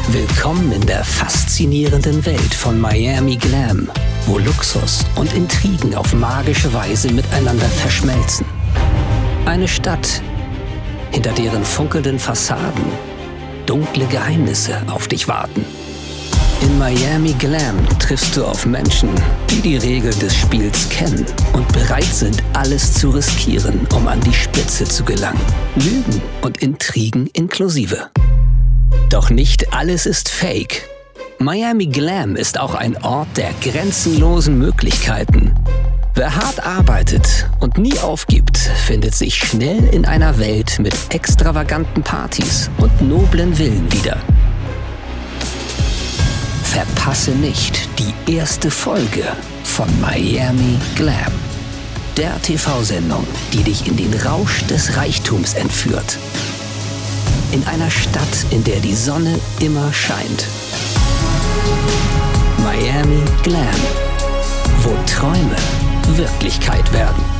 Willkommen in der faszinierenden Welt von Miami Glam, wo Luxus und Intrigen auf magische Weise miteinander verschmelzen. Eine Stadt, hinter deren funkelnden Fassaden dunkle Geheimnisse auf dich warten. In Miami Glam triffst du auf Menschen, die die Regeln des Spiels kennen und bereit sind, alles zu riskieren, um an die Spitze zu gelangen. Lügen und Intrigen inklusive. Doch nicht alles ist Fake. Miami Glam ist auch ein Ort der grenzenlosen Möglichkeiten. Wer hart arbeitet und nie aufgibt, findet sich schnell in einer Welt mit extravaganten Partys und noblen Villen wieder. Verpasse nicht die erste Folge von Miami Glam, der TV-Sendung, die dich in den Rausch des Reichtums entführt. In einer Stadt, in der die Sonne immer scheint. Miami Glam, wo Träume Wirklichkeit werden.